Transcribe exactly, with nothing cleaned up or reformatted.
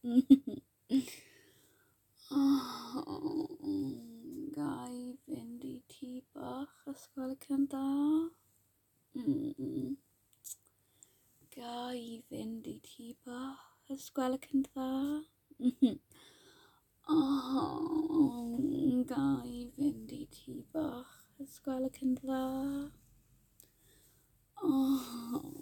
Gai fynd i tŷ bach ysgol y cyntaf. Mm. Gai fynd i tŷ bach ysgol y cyntaf. Oh, gai fynd i tŷ bach ysgol y cyntaf. Oh,